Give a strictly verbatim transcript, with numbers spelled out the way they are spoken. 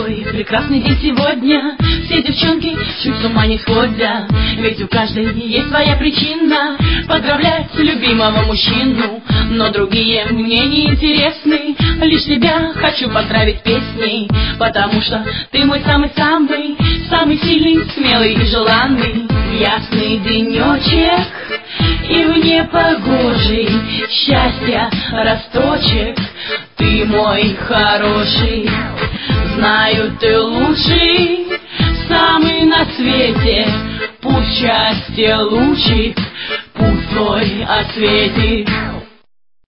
Какой прекрасный день сегодня. Все девчонки чуть с ума не сходят, ведь у каждой есть своя причина поздравлять любимого мужчину. Но другие мне не интересны, лишь тебя хочу поздравить песней, потому что ты мой самый-самый, самый сильный, смелый и желанный. Ясный денечек и в непогожий счастья росточек. Ты мой хороший, знаю, ты лучший, самый на свете. Пусть счастье лучик, пусть твой осветит.